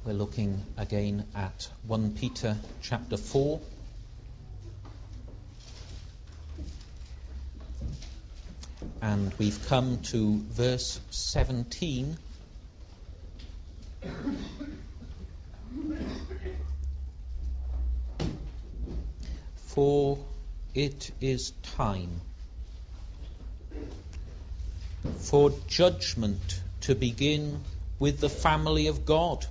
We're looking again at 1 Peter chapter 4. And we've come to verse 17. For it is time for judgment to begin with the family of God.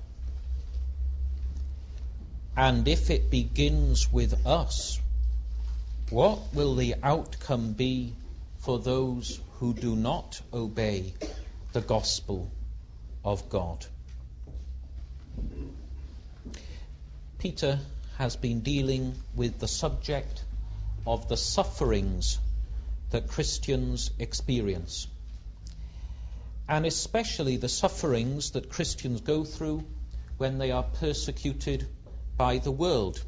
And if it begins with us, what will the outcome be for those who do not obey the gospel of God? Peter has been dealing with the subject of the sufferings that Christians experience, and especially the sufferings that Christians go through when they are persecuted by the world.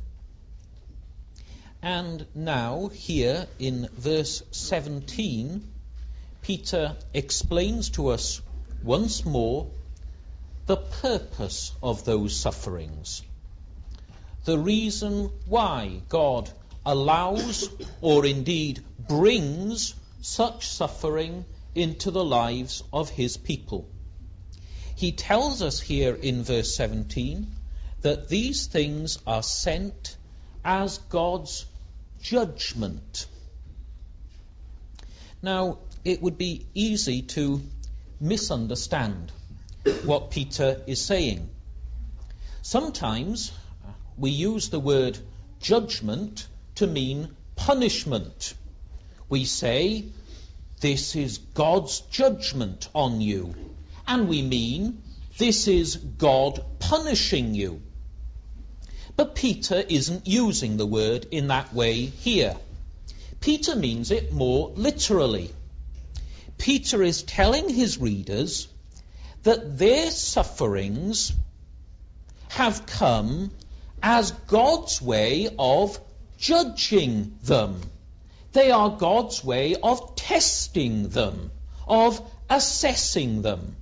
And now, here in verse 17, Peter explains to us once more the purpose of those sufferings, the reason why God allows or indeed brings such suffering into the lives of his people. He tells us here in verse 17 that these things are sent as God's judgment. Now, it would be easy to misunderstand what Peter is saying. Sometimes we use the word judgment to mean punishment. We say, this is God's judgment on you. And we mean, this is God punishing you. But Peter isn't using the word in that way here. Peter means it more literally. Peter is telling his readers that their sufferings have come as God's way of judging them. They are God's way of testing them, of assessing them.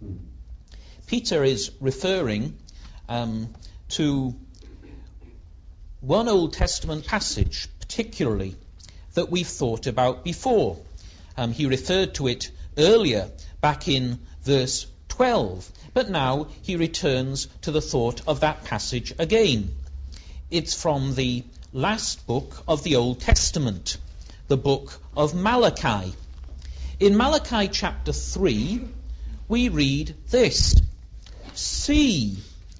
Peter is referring to one Old Testament passage, particularly, that we've thought about before. He referred to it earlier, back in verse 12, but now he returns to the thought of that passage again. It's from the last book of the Old Testament, the book of Malachi. In Malachi chapter 3, we read this: See,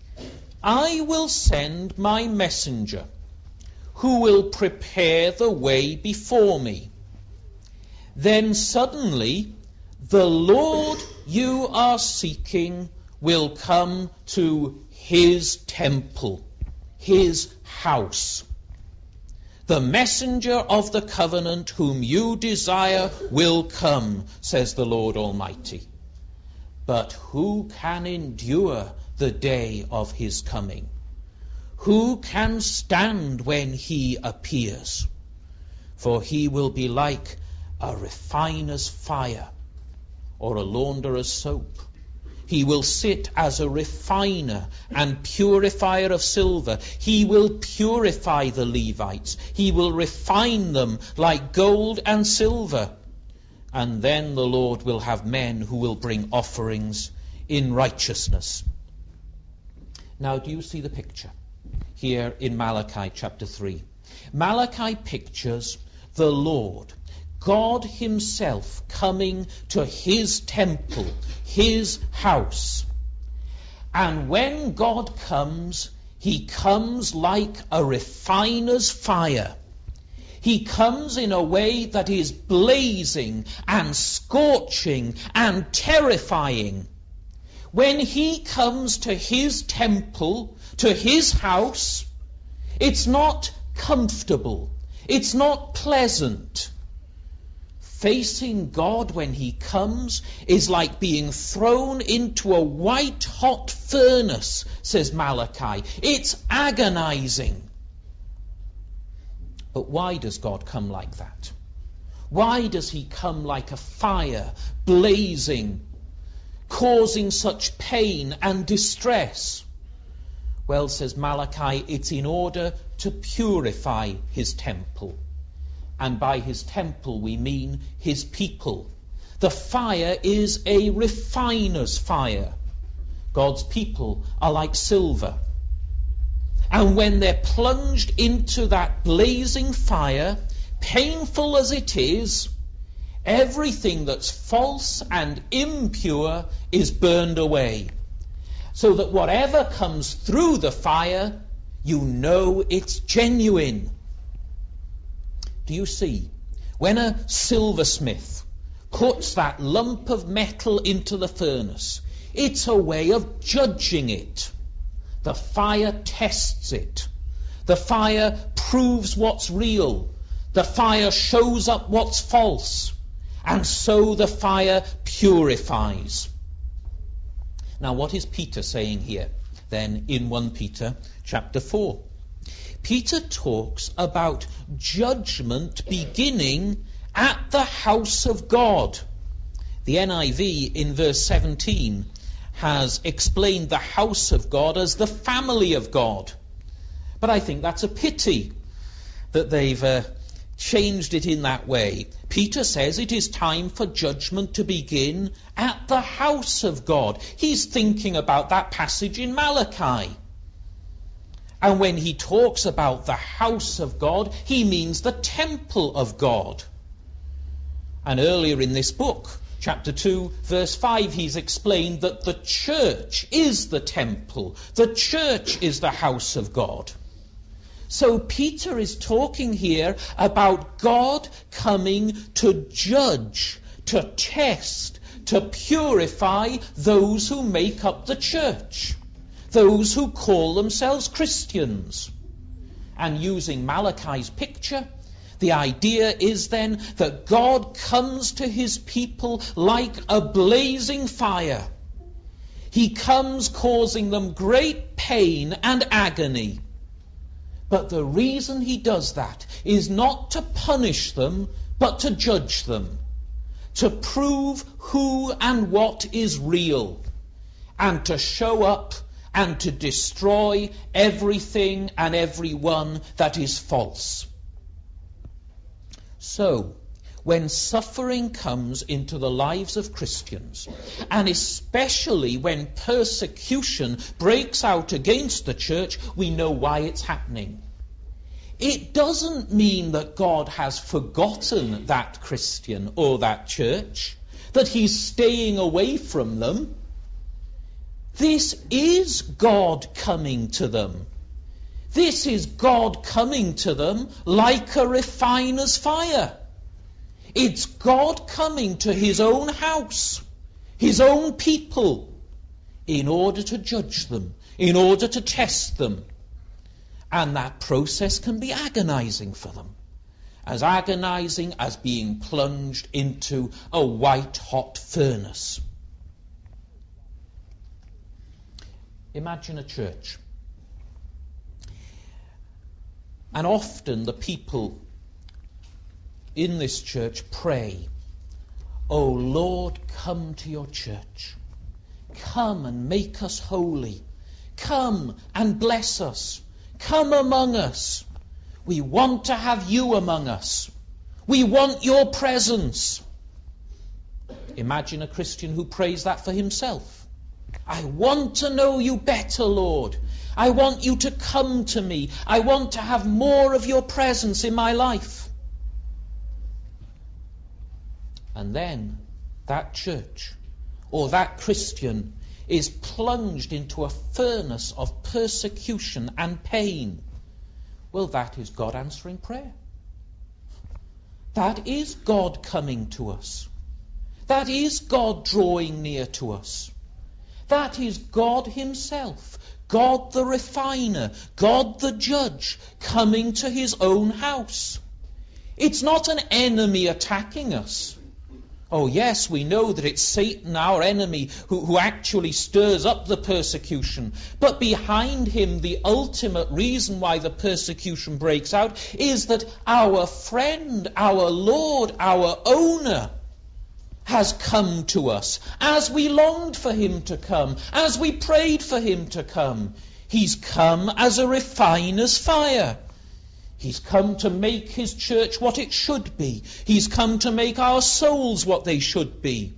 I will send my messenger, who will prepare the way before me. Then suddenly the Lord you are seeking will come to his temple, his house. The messenger of the covenant whom you desire will come, says the Lord Almighty. But who can endure the day of his coming? Who can stand when he appears? For he will be like a refiner's fire or a launderer's soap. He will sit as a refiner and purifier of silver. He will purify the Levites. He will refine them like gold and silver. And then the Lord will have men who will bring offerings in righteousness. Now, do you see the picture here in Malachi chapter 3? Malachi pictures the Lord, God himself, coming to his temple, his house. And when God comes, he comes like a refiner's fire. He comes in a way that is blazing and scorching and terrifying. When he comes to his temple, to his house, it's not comfortable. It's not pleasant. Facing God when he comes is like being thrown into a white-hot furnace, says Malachi. It's agonizing. But why does God come like that? Why does he come like a fire, blazing, causing such pain and distress? Well, says Malachi, it's in order to purify his temple. And by his temple we mean his people. The fire is a refiner's fire. God's people are like silver. And when they're plunged into that blazing fire, painful as it is, everything that's false and impure is burned away. So that whatever comes through the fire, you know it's genuine. Do you see? When a silversmith puts that lump of metal into the furnace, it's a way of judging it. The fire tests it. The fire proves what's real. The fire shows up what's false. And so the fire purifies. Now, what is Peter saying here, then, in 1 Peter chapter 4? Peter talks about judgment beginning at the house of God. The NIV in verse 17 has explained the house of God as the family of God. But I think that's a pity that they've changed it in that way. Peter says it is time for judgment to begin at the house of God. He's thinking about that passage in Malachi. And when he talks about the house of God, he means the temple of God. And earlier in this book, chapter 2, verse 5, he's explained that the church is the temple. The church is the house of God. So Peter is talking here about God coming to judge, to test, to purify those who make up the church, those who call themselves Christians. And using Malachi's picture, the idea is then that God comes to his people like a blazing fire. He comes causing them great pain and agony. But the reason he does that is not to punish them, but to judge them, to prove who and what is real, and to show up and to destroy everything and everyone that is false. So, when suffering comes into the lives of Christians, and especially when persecution breaks out against the church, we know why it's happening. It doesn't mean that God has forgotten that Christian or that church, that he's staying away from them. This is God coming to them. This is God coming to them like a refiner's fire. It's God coming to his own house, his own people, in order to judge them, in order to test them. And that process can be agonizing for them, as agonizing as being plunged into a white-hot furnace. Imagine a church. And often the people in this church pray, "Oh Lord, come to your church. Come and make us holy. Come and bless us. Come among us. We want to have you among us. We want your presence." Imagine a Christian who prays that for himself. "I want to know you better, Lord. I want you to come to me. I want to have more of your presence in my life." And then that church or that Christian is plunged into a furnace of persecution and pain. Well, that is God answering prayer. That is God coming to us. That is God drawing near to us. That is God himself, God the refiner, God the judge, coming to his own house. It's not an enemy attacking us. Oh yes, we know that it's Satan, our enemy, who actually stirs up the persecution. But behind him, the ultimate reason why the persecution breaks out is that our friend, our Lord, our owner has come to us as we longed for him to come, as we prayed for him to come. He's come as a refiner's fire. He's come to make his church what it should be. He's come to make our souls what they should be.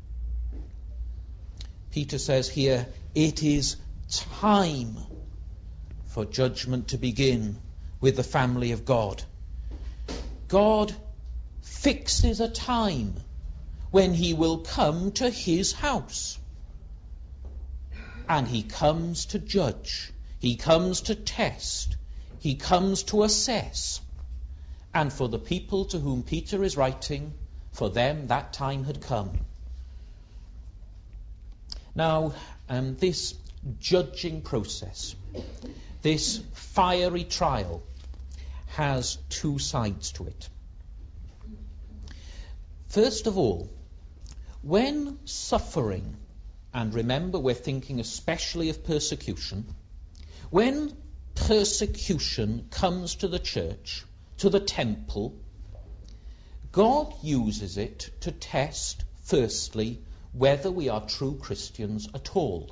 Peter says here, it is time for judgment to begin with the family of God. God fixes a time when he will come to his house. And he comes to judge. He comes to test. He comes to assess. And for the people to whom Peter is writing, for them that time had come. Now, this judging process, this fiery trial, has two sides to it. First of all, when suffering, and remember we're thinking especially of persecution, when persecution comes to the church, to the temple, God uses it to test, firstly, whether we are true Christians at all.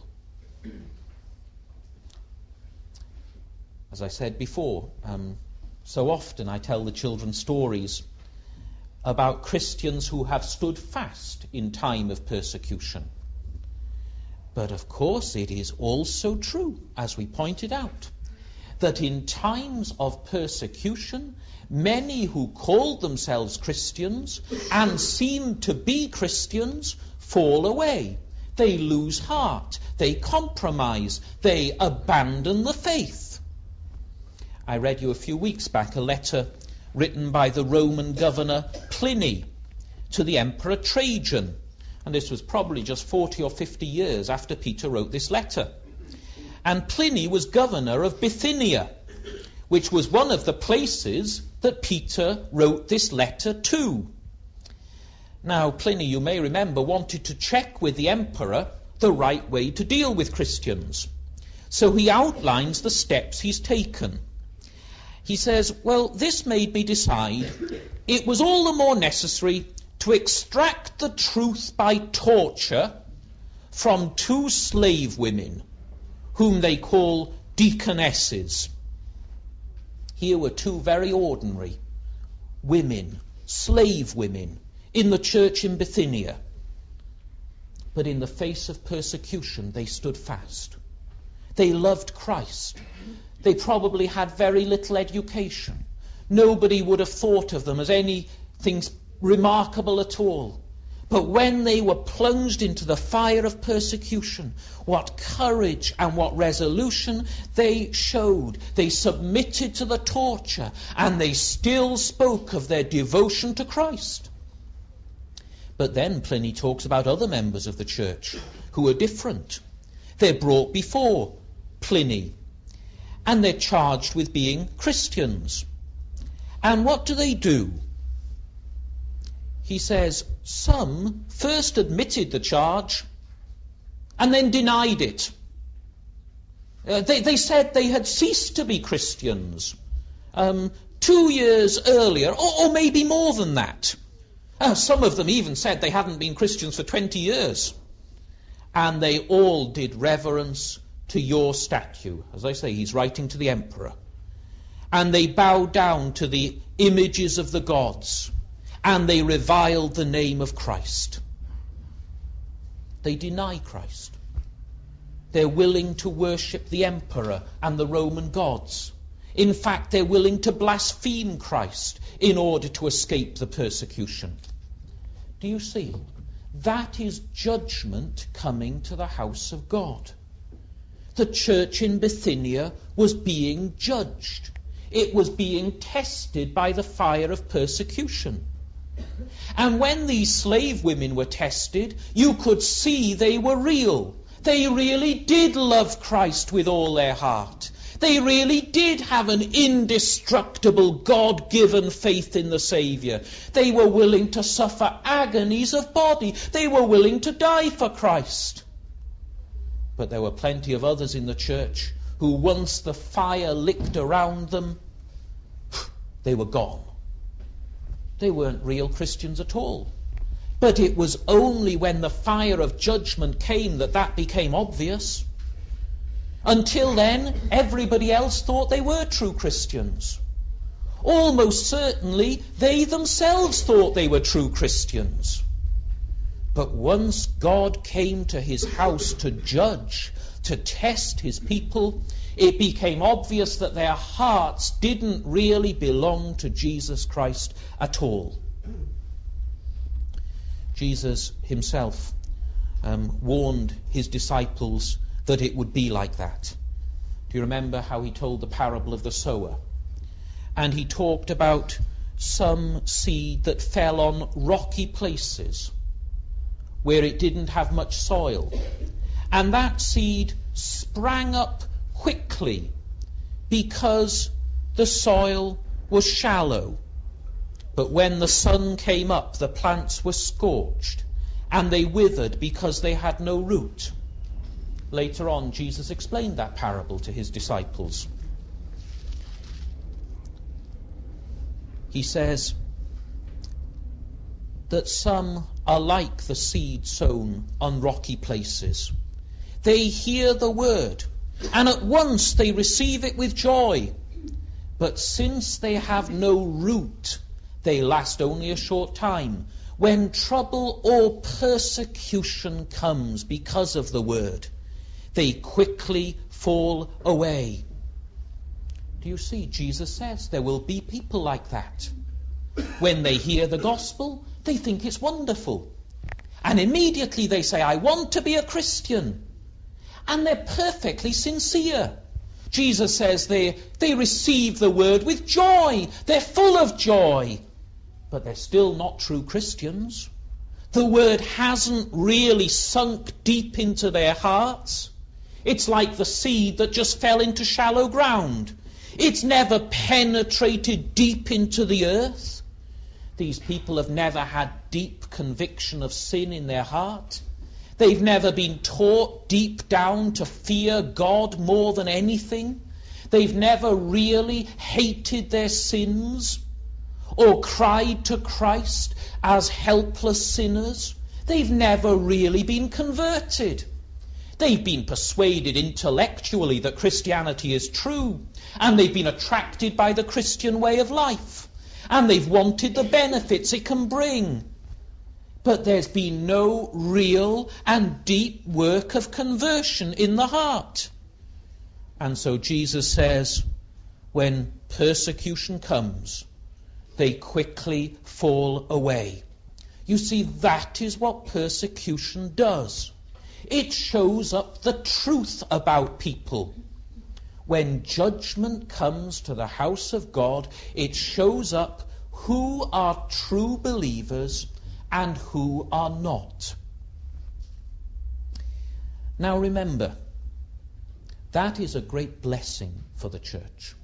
As I said before, so often I tell the children stories about Christians who have stood fast in time of persecution. But of course it is also true, as we pointed out, that in times of persecution, many who called themselves Christians and seem to be Christians fall away. They lose heart. They compromise. They abandon the faith. I read you a few weeks back a letter written by the Roman governor Pliny to the Emperor Trajan. And this was probably just 40 or 50 years after Peter wrote this letter. And Pliny was governor of Bithynia, which was one of the places that Peter wrote this letter to. Now, Pliny, you may remember, wanted to check with the emperor the right way to deal with Christians. So he outlines the steps he's taken. He says, well, this made me decide it was all the more necessary to extract the truth by torture from 2 slave women, whom they call deaconesses. Here were 2 very ordinary women, slave women, in the church in Bithynia. But in the face of persecution, they stood fast. They loved Christ. They probably had very little education. Nobody would have thought of them as anything remarkable at all. But when they were plunged into the fire of persecution, what courage and what resolution they showed. They submitted to the torture, and they still spoke of their devotion to Christ. But then Pliny talks about other members of the church who are different. They're brought before Pliny, and they're charged with being Christians. And what do? He says, some first admitted the charge and then denied it. They said they had ceased to be Christians 2 years earlier, or maybe more than that. Some of them even said they hadn't been Christians for 20 years. And they all did reverence to your statue. As I say, he's writing to the emperor. And they bowed down to the images of the gods. And they reviled the name of Christ. They deny Christ. They're willing to worship the emperor and the Roman gods. In fact, they're willing to blaspheme Christ in order to escape the persecution. Do you see? That is judgment coming to the house of God. The church in Bithynia was being judged. It was being tested by the fire of persecution. And when these slave women were tested, you could see they were real. They really did love Christ with all their heart. They really did have an indestructible, God-given faith in the Saviour. They were willing to suffer agonies of body. They were willing to die for Christ. But there were plenty of others in the church who, once the fire licked around them, they were gone. They weren't real Christians at all. But it was only when the fire of judgment came that became obvious. Until then, everybody else thought they were true Christians. Almost certainly, they themselves thought they were true Christians. But once God came to his house to judge, to test his people, it became obvious that their hearts didn't really belong to Jesus Christ at all. Jesus himself warned his disciples that it would be like that. Do you remember how he told the parable of the sower? And he talked about some seed that fell on rocky places where it didn't have much soil. And that seed sprang up quickly because the soil was shallow. But when the sun came up, the plants were scorched, and they withered because they had no root. Later on, Jesus explained that parable to his disciples. He says that some are like the seed sown on rocky places. They hear the word, and at once they receive it with joy. But since they have no root, they last only a short time. When trouble or persecution comes because of the word, they quickly fall away. Do you see? Jesus says there will be people like that. When they hear the gospel, they think it's wonderful. And immediately they say, I want to be a Christian. And they're perfectly sincere. Jesus says they receive the word with joy. They're full of joy. But they're still not true Christians. The word hasn't really sunk deep into their hearts. It's like the seed that just fell into shallow ground. It's never penetrated deep into the earth. These people have never had deep conviction of sin in their heart. They've never been taught deep down to fear God more than anything. They've never really hated their sins or cried to Christ as helpless sinners. They've never really been converted. They've been persuaded intellectually that Christianity is true, and they've been attracted by the Christian way of life, and they've wanted the benefits it can bring. But there's been no real and deep work of conversion in the heart. And so Jesus says, when persecution comes, they quickly fall away. You see, that is what persecution does. It shows up the truth about people. When judgment comes to the house of God, it shows up who are true believers and who are not. Now remember, that is a great blessing for the church.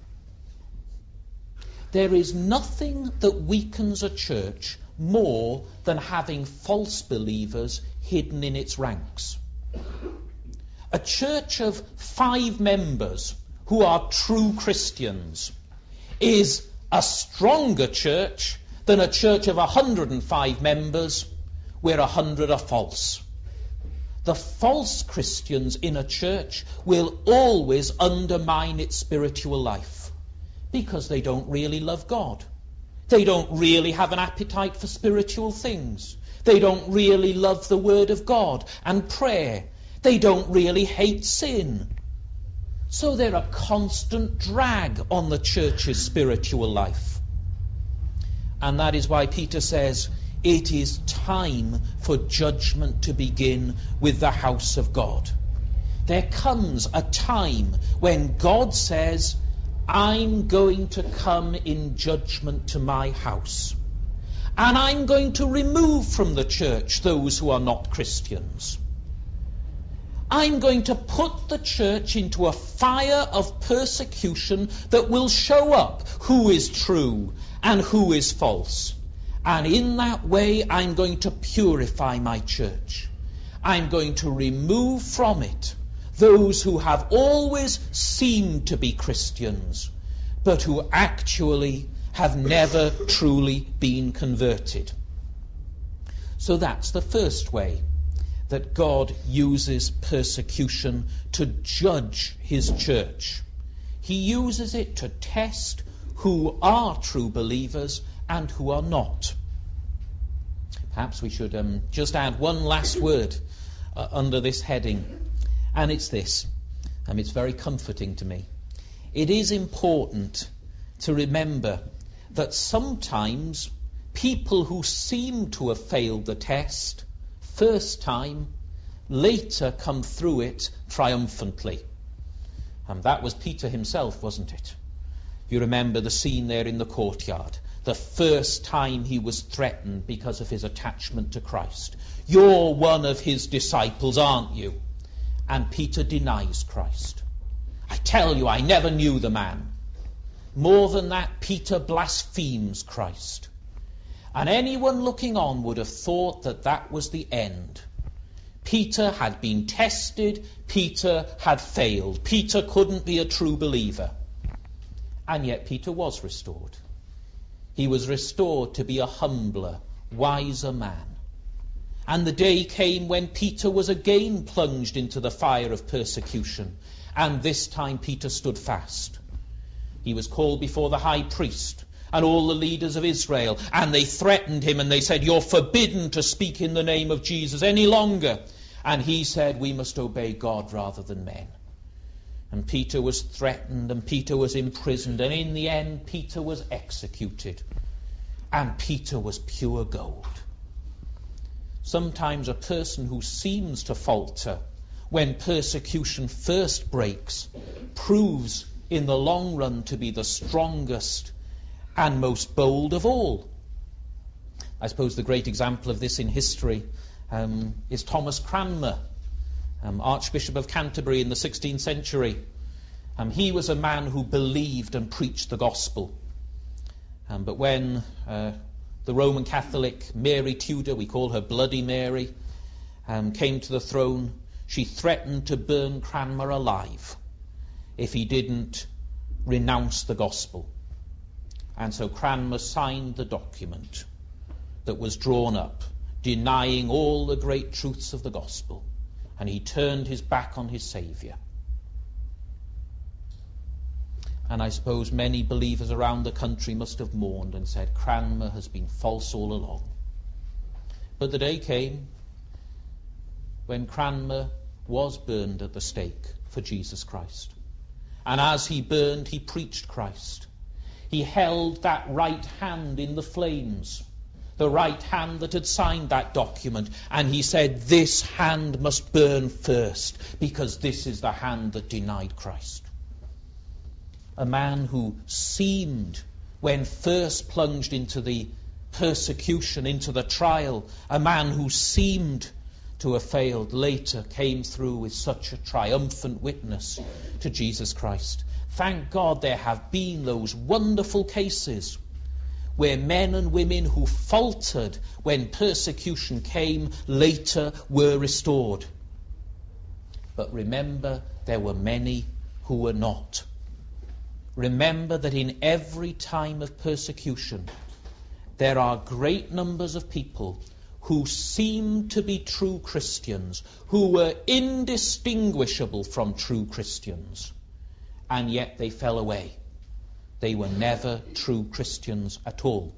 There is nothing that weakens a church more than having false believers hidden in its ranks. A church of 5 members who are true Christians is a stronger church than a church of 105 members where 100 are false. The false Christians in a church will always undermine its spiritual life because they don't really love God. They don't really have an appetite for spiritual things. They don't really love the Word of God and prayer. They don't really hate sin. So they're a constant drag on the church's spiritual life. And that is why Peter says, it is time for judgment to begin with the house of God. There comes a time when God says, I'm going to come in judgment to my house. And I'm going to remove from the church those who are not Christians. I'm going to put the church into a fire of persecution that will show up who is true and who is false. And in that way, I'm going to purify my church. I'm going to remove from it those who have always seemed to be Christians, but who actually have never truly been converted. So that's the first way. that God uses persecution to judge his church. He uses it to test who are true believers and who are not. Perhaps we should just add one last word under this heading, and it's this. It's very comforting to me. It is important to remember that sometimes people who seem to have failed the test first time later come through it triumphantly. And that was Peter himself, wasn't it? You remember the scene there in the courtyard. The first time he was threatened because of his attachment to Christ. You're one of his disciples, aren't you? And Peter denies Christ. I tell you, I never knew the man. More than that, Peter blasphemes Christ. And anyone looking on would have thought that that was the end. Peter had been tested. Peter had failed. Peter couldn't be a true believer. And yet Peter was restored. He was restored to be a humbler, wiser man. And the day came when Peter was again plunged into the fire of persecution. And this time Peter stood fast. He was called before the high priest and all the leaders of Israel, and they threatened him and they said, you're forbidden to speak in the name of Jesus any longer. And he said, we must obey God rather than men. And Peter was threatened and Peter was imprisoned, and in the end Peter was executed. And Peter was pure gold. Sometimes a person who seems to falter when persecution first breaks proves in the long run to be the strongest and most bold of all. I suppose the great example of this in history is Thomas Cranmer, Archbishop of Canterbury in the 16th century. He was a man who believed and preached the gospel. But when the Roman Catholic Mary Tudor, we call her Bloody Mary, came to the throne, she threatened to burn Cranmer alive if he didn't renounce the gospel. And so Cranmer signed the document that was drawn up, denying all the great truths of the gospel. And he turned his back on his Saviour. And I suppose many believers around the country must have mourned and said, Cranmer has been false all along. But the day came when Cranmer was burned at the stake for Jesus Christ. And as he burned, he preached Christ. He held that right hand in the flames, the right hand that had signed that document, and he said, this hand must burn first, because this is the hand that denied Christ. A man who seemed, when first plunged into the persecution, into the trial, a man who seemed to have failed, later came through with such a triumphant witness to Jesus Christ. Thank God there have been those wonderful cases where men and women who faltered when persecution came later were restored. But remember, there were many who were not. Remember that in every time of persecution, there are great numbers of people who seemed to be true Christians, who were indistinguishable from true Christians, and yet they fell away. They were never true Christians at all.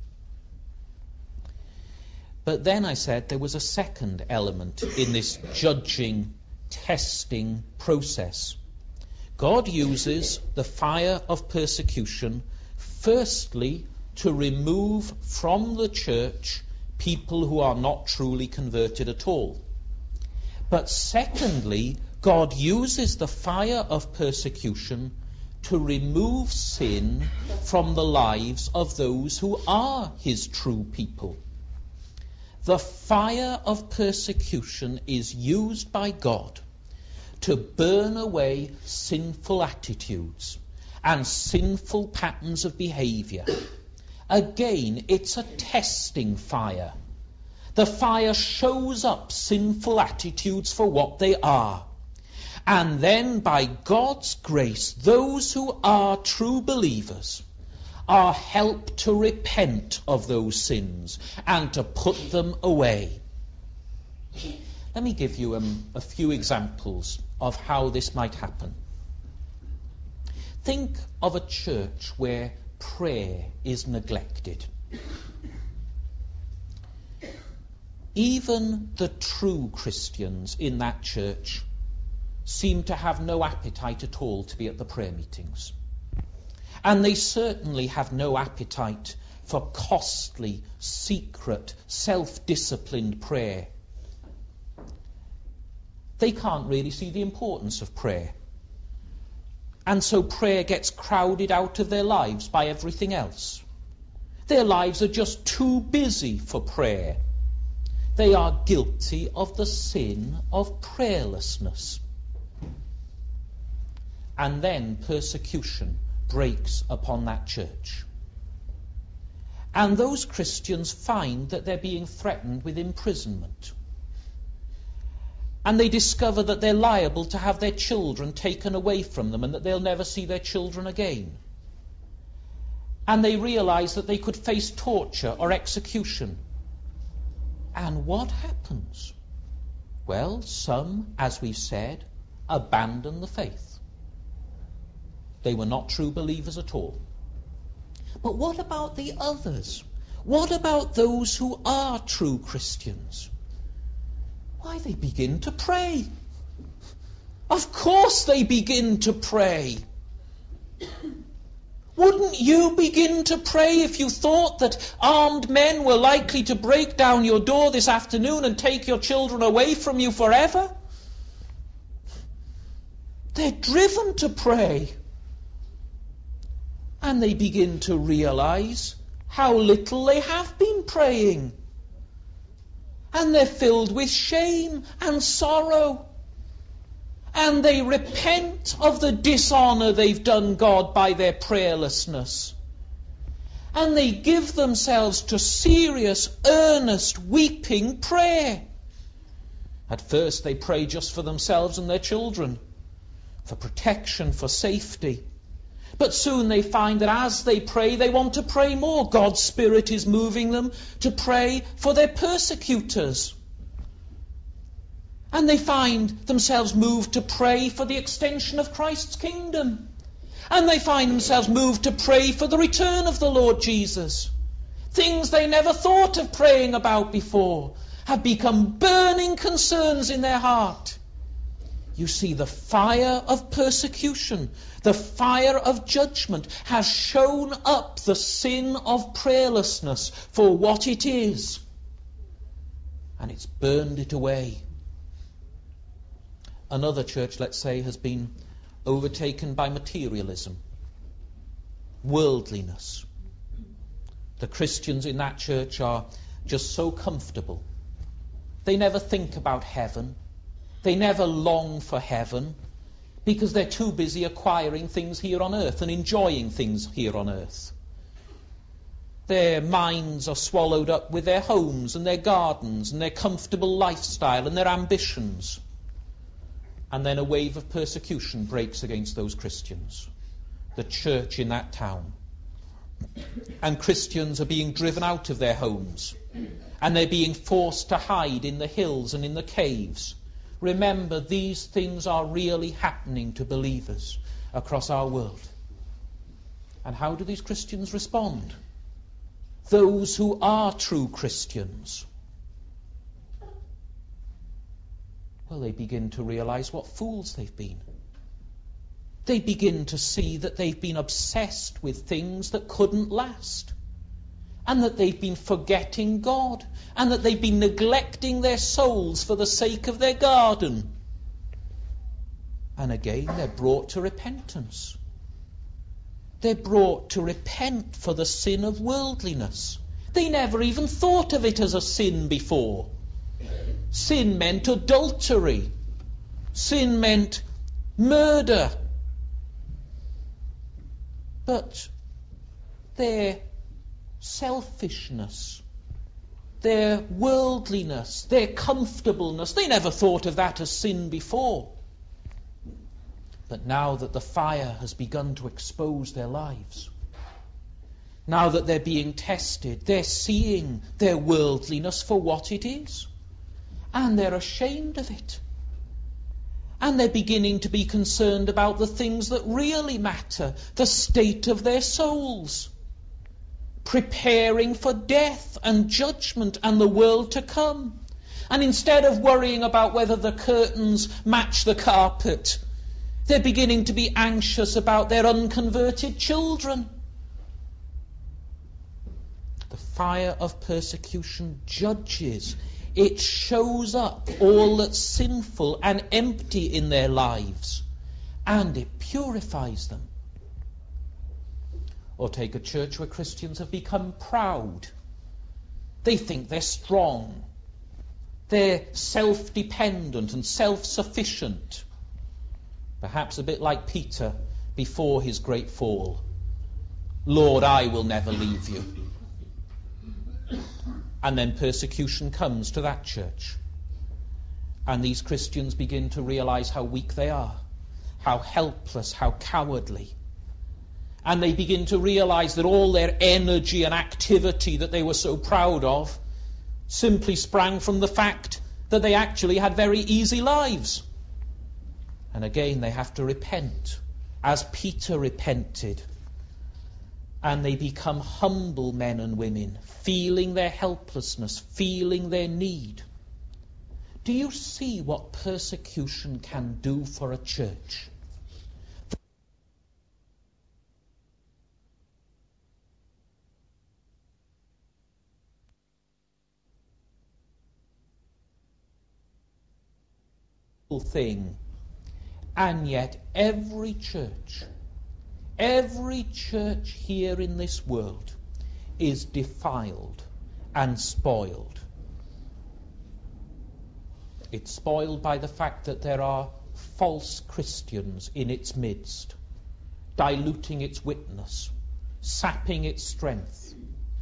But then I said there was a second element in this judging, testing process. God uses the fire of persecution firstly to remove from the church people who are not truly converted at all. But secondly, God uses the fire of persecution to remove sin from the lives of those who are his true people. The fire of persecution is used by God to burn away sinful attitudes and sinful patterns of behavior. Again, it's a testing fire. The fire shows up sinful attitudes for what they are. And then, by God's grace, those who are true believers are helped to repent of those sins and to put them away. Let me give you a few examples of how this might happen. Think of a church where prayer is neglected. Even the true Christians in that church seem to have no appetite at all to be at the prayer meetings. And they certainly have no appetite for costly, secret, self-disciplined prayer. They can't really see the importance of prayer. And so prayer gets crowded out of their lives by everything else. Their lives are just too busy for prayer. They are guilty of the sin of prayerlessness. And then persecution breaks upon that church. And those Christians find that they're being threatened with imprisonment. And they discover that they're liable to have their children taken away from them and that they'll never see their children again. And they realize that they could face torture or execution. And what happens? Well, some, as we've said, abandon the faith. They were not true believers at all. But what about the others? What about those who are true Christians? Why, they begin to pray. Of course they begin to pray. Wouldn't you begin to pray if you thought that armed men were likely to break down your door this afternoon and take your children away from you forever? They're driven to pray. And they begin to realize how little they have been praying. And they're filled with shame and sorrow. And they repent of the dishonor they've done God by their prayerlessness. And they give themselves to serious, earnest, weeping prayer. At first they pray just for themselves and their children, for protection, for safety. But soon they find that as they pray, they want to pray more. God's Spirit is moving them to pray for their persecutors. And they find themselves moved to pray for the extension of Christ's kingdom. And they find themselves moved to pray for the return of the Lord Jesus. Things they never thought of praying about before have become burning concerns in their heart. You see, the fire of persecution, the fire of judgment has shown up the sin of prayerlessness for what it is. And it's burned it away. Another church, let's say, has been overtaken by materialism, worldliness. The Christians in that church are just so comfortable. They never think about heaven. They never long for heaven because they're too busy acquiring things here on earth and enjoying things here on earth. Their minds are swallowed up with their homes and their gardens and their comfortable lifestyle and their ambitions. And then a wave of persecution breaks against those Christians, the church in that town. And Christians are being driven out of their homes, and they're being forced to hide in the hills and in the caves. Remember, these things are really happening to believers across our world. And how do these Christians respond? Those who are true Christians, well, they begin to realize what fools they've been. They begin to see that they've been obsessed with things that couldn't last, and that they've been forgetting God, and that they've been neglecting their souls for the sake of their garden. And again, they're brought to repentance. They're brought to repent for the sin of worldliness. They never even thought of it as a sin before. Sin meant adultery. Sin meant murder. But their selfishness, their worldliness, their comfortableness, they never thought of that as sin before. But now that the fire has begun to expose their lives, now that they're being tested, they're seeing their worldliness for what it is. And they're ashamed of it. And they're beginning to be concerned about the things that really matter, the state of their souls, preparing for death and judgment and the world to come. And instead of worrying about whether the curtains match the carpet, they're beginning to be anxious about their unconverted children. The fire of persecution judges. It shows up all that's sinful and empty in their lives, and it purifies them. Or take a church where Christians have become proud. They think they're strong. They're self-dependent and self-sufficient. Perhaps a bit like Peter before his great fall. Lord, I will never leave you. And then persecution comes to that church. And these Christians begin to realize how weak they are, how helpless, how cowardly. And they begin to realize that all their energy and activity that they were so proud of simply sprang from the fact that they actually had very easy lives. And again, they have to repent, as Peter repented. And they become humble men and women, feeling their helplessness, feeling their need. Do you see what persecution can do for a church? Thing. And yet every church here in this world is defiled and spoiled. It's spoiled by the fact that there are false Christians in its midst, diluting its witness, sapping its strength.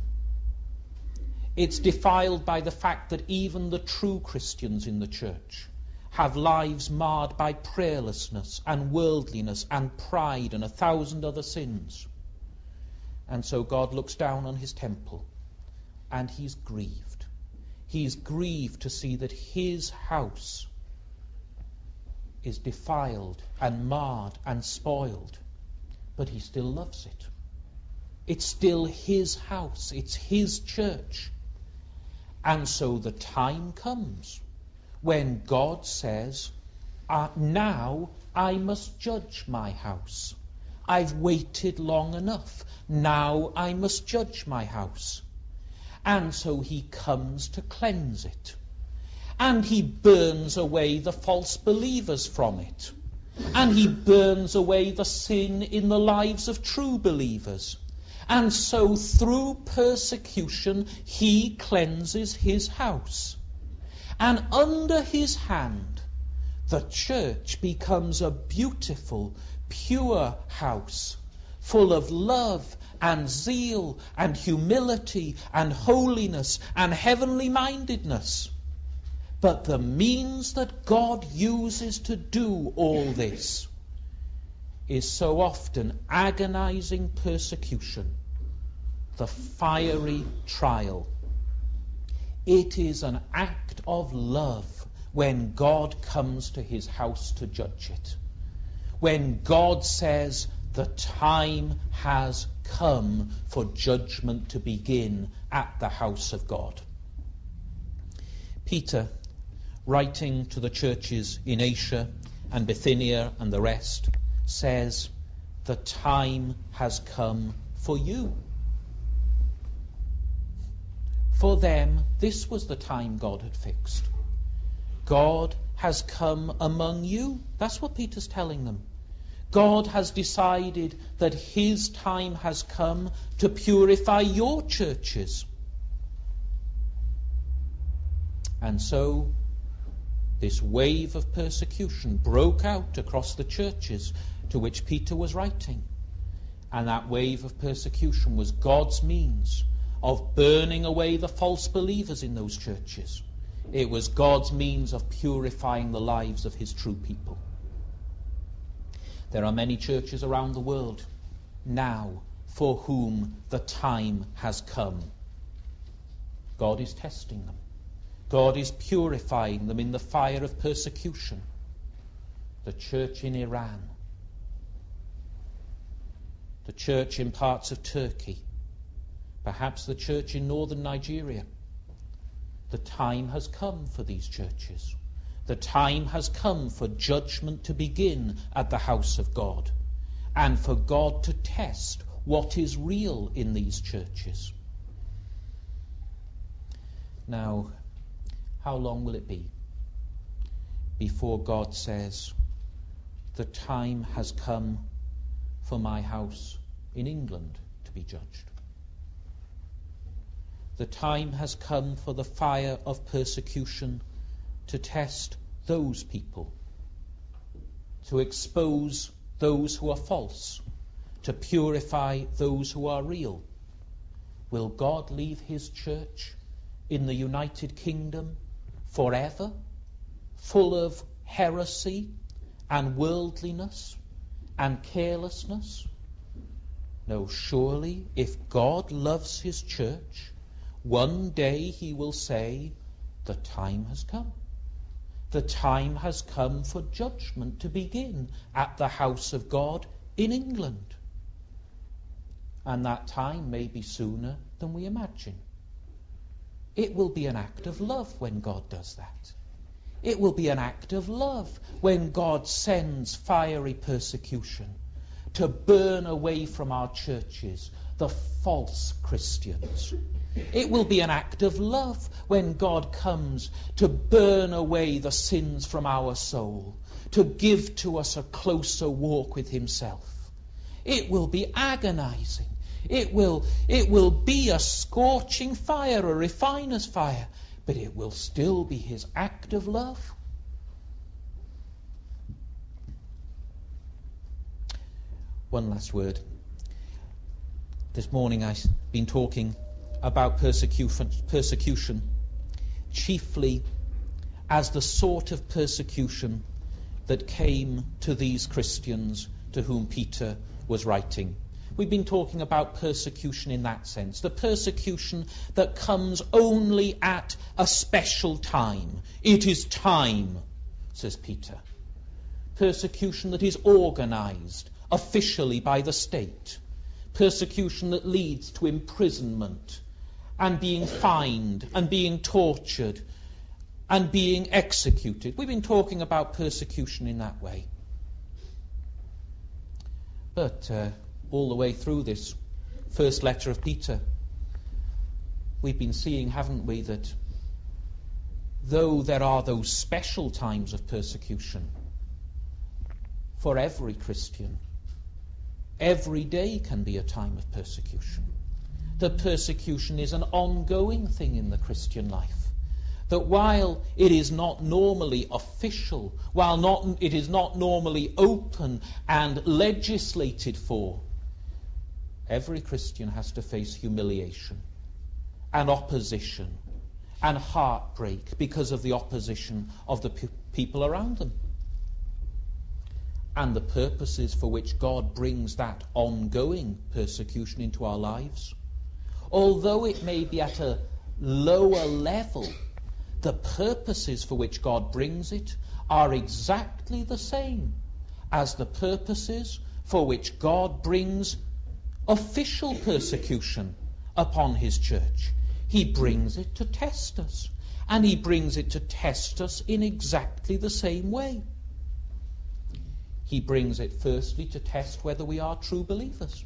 It's defiled by the fact that even the true Christians in the church have lives marred by prayerlessness and worldliness and pride and 1,000 other sins. And so God looks down on his temple and he's grieved. He's grieved to see that his house is defiled and marred and spoiled. But he still loves it. It's still his house. It's his church. And so the time comes when God says, now I must judge my house. I've waited long enough. Now I must judge my house. And so he comes to cleanse it. And he burns away the false believers from it. And he burns away the sin in the lives of true believers. And so through persecution he cleanses his house. And under his hand, the church becomes a beautiful, pure house, full of love and zeal and humility and holiness and heavenly mindedness. But the means that God uses to do all this is so often agonizing persecution, the fiery trial. It is an act of love when God comes to his house to judge it. When God says the time has come for judgment to begin at the house of God. Peter, writing to the churches in Asia and Bithynia and the rest, says the time has come for you. For them, this was the time God had fixed. God has come among you. That's what Peter's telling them. God has decided that his time has come to purify your churches. And so, this wave of persecution broke out across the churches to which Peter was writing. And that wave of persecution was God's means of burning away the false believers in those churches. It was God's means of purifying the lives of his true people. There are many churches around the world now for whom the time has come. God is testing them. God is purifying them in the fire of persecution. The church in Iran, the church in parts of Turkey, perhaps the church in northern Nigeria. The time has come for these churches. The time has come for judgment to begin at the house of God, and for God to test what is real in these churches. Now, how long will it be before God says, the time has come for my house in England to be judged? The time has come for the fire of persecution to test those people, to expose those who are false, to purify those who are real. Will God leave his church in the United Kingdom forever, full of heresy and worldliness and carelessness? No, surely if God loves his church, one day he will say, the time has come. The time has come for judgment to begin at the house of God in England. And that time may be sooner than we imagine. It will be an act of love when God does that. It will be an act of love when God sends fiery persecution to burn away from our churches the false Christians. It will be an act of love when God comes to burn away the sins from our soul, to give to us a closer walk with himself. It will be agonizing. It will be a scorching fire, a refiner's fire, but it will still be his act of love. One last word. This morning I've been talking about persecution, chiefly as the sort of persecution that came to these Christians to whom Peter was writing. We've been talking about persecution in that sense, the persecution that comes only at a special time. It is time, says Peter. Persecution that is organized officially by the state. Persecution that leads to imprisonment and being fined and being tortured and being executed. We've been talking about persecution in that way. But all the way through this first letter of Peter, we've been seeing, haven't we, that though there are those special times of persecution for every Christian, every day can be a time of persecution. The persecution is an ongoing thing in the Christian life. That while it is not normally official, while it is not normally open and legislated for, every Christian has to face humiliation and opposition and heartbreak because of the opposition of the people around them. And the purposes for which God brings that ongoing persecution into our lives, although it may be at a lower level, the purposes for which God brings it are exactly the same as the purposes for which God brings official persecution upon his church. He brings it to test us, and he brings it to test us in exactly the same way. He brings it firstly to test whether we are true believers.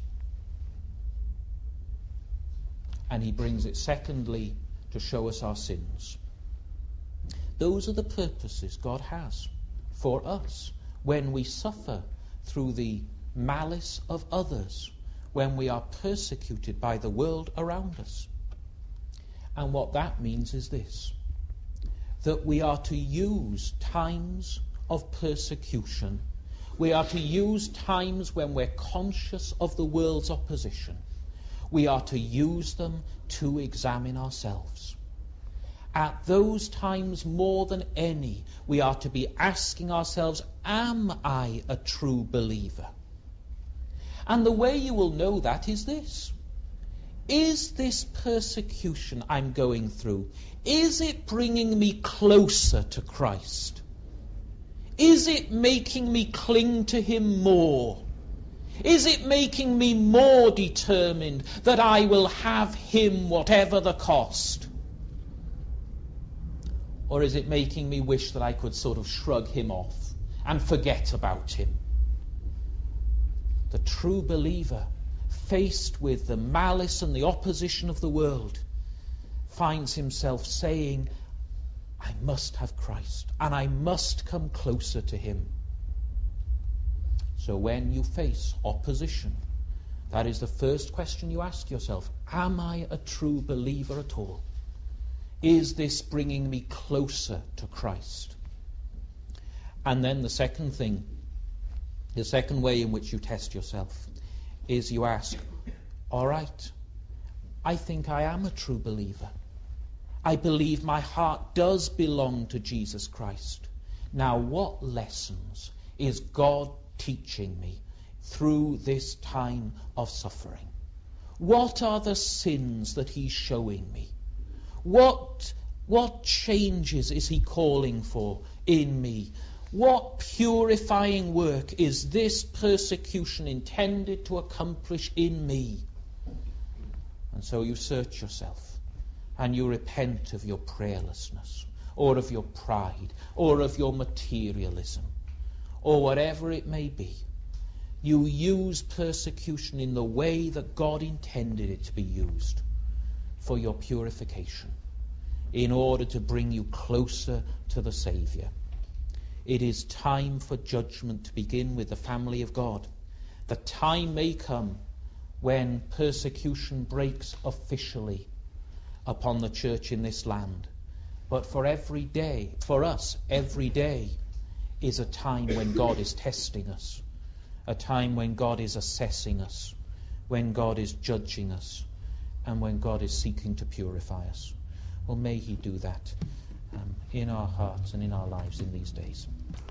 And he brings it secondly to show us our sins. Those are the purposes God has for us when we suffer through the malice of others, when we are persecuted by the world around us. And what that means is this, that we are to use times of persecution. We are to use times when we're conscious of the world's opposition. We are to use them to examine ourselves. At those times, more than any, we are to be asking ourselves, am I a true believer? And the way you will know that is this. is this persecution I'm going through, is it bringing me closer to Christ? Is it making me cling to him more? Is it making me more determined that I will have him whatever the cost? Or is it making me wish that I could sort of shrug him off and forget about him? The true believer, faced with the malice and the opposition of the world, finds himself saying, I must have Christ, and I must come closer to him. So when you face opposition, that is the first question you ask yourself. Am I a true believer at all? Is this bringing me closer to Christ? And then the second thing, the second way in which you test yourself, is you ask, all right, I think I am a true believer. I believe my heart does belong to Jesus Christ. Now, what lessons is God teaching me through this time of suffering? What are the sins that he's showing me? What changes is he calling for in me? What purifying work is this persecution intended to accomplish in me? And so you search yourself and you repent of your prayerlessness, or of your pride, or of your materialism, or whatever it may be. You use persecution in the way that God intended it to be used, for your purification, in order to bring you closer to the Saviour. It is time for judgment to begin with the family of God. The time may come when persecution breaks officially upon the church in this land. But for us, every day is a time when God is testing us, a time when God is assessing us, when God is judging us, and when God is seeking to purify us. Well, may he do that in our hearts and in our lives in these days.